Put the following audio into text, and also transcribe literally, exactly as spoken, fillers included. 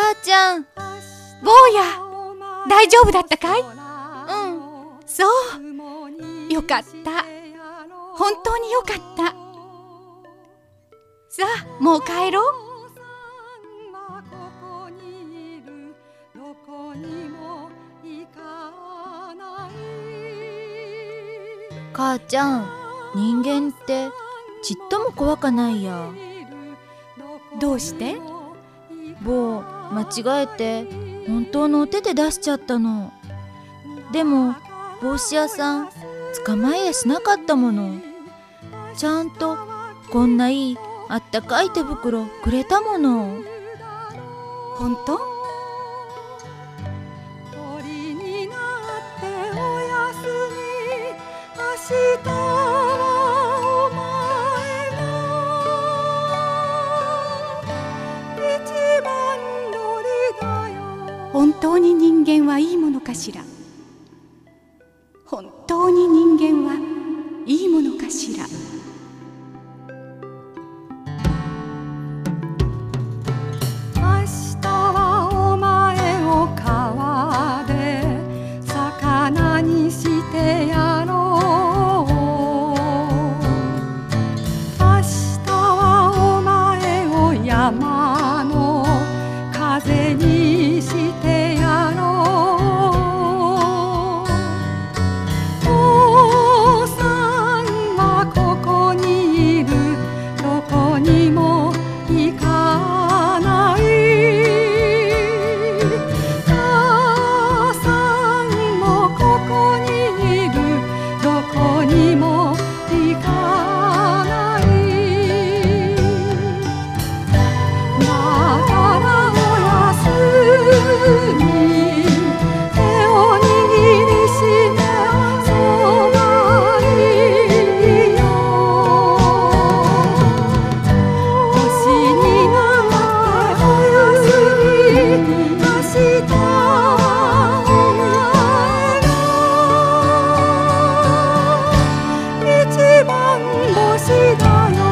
母ちゃん、坊や、大丈夫だったかい？うん、そう。よかった。本当によかった。さあ、もう帰ろう。母ちゃん、人間ってちっとも怖かないや。どうして？坊、間違えて本当のお手で出しちゃったの。でも帽子屋さん捕まえやしなかったもの。ちゃんとこんないいあったかい手袋くれたもの。本当？鳥になっておやすみ、明日はお前が一番乗りだよ。本当に人間はいいものかしら。本当に人間はいいものかしら。一番星だよ。